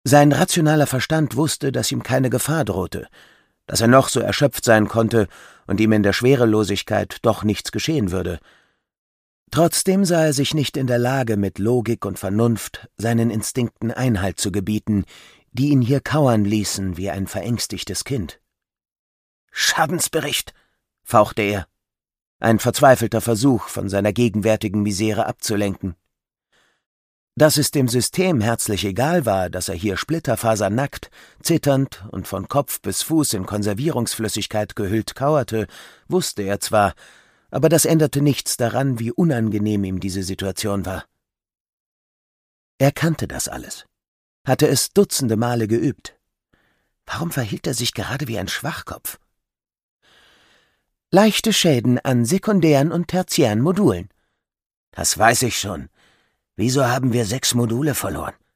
Sein rationaler Verstand wusste, dass ihm keine Gefahr drohte, dass er noch so erschöpft sein konnte und ihm in der Schwerelosigkeit doch nichts geschehen würde. Trotzdem sah er sich nicht in der Lage, mit Logik und Vernunft seinen Instinkten Einhalt zu gebieten, die ihn hier kauern ließen wie ein verängstigtes Kind. »Schadensbericht«, fauchte er, ein verzweifelter Versuch, von seiner gegenwärtigen Misere abzulenken. Dass es dem System herzlich egal war, dass er hier splitterfasernackt, zitternd und von Kopf bis Fuß in Konservierungsflüssigkeit gehüllt kauerte, wusste er zwar, aber das änderte nichts daran, wie unangenehm ihm diese Situation war. Er kannte das alles, hatte es dutzende Male geübt. Warum verhielt er sich gerade wie ein Schwachkopf? »Leichte Schäden an sekundären und tertiären Modulen.« »Das weiß ich schon. Wieso haben wir 6 Module verloren?«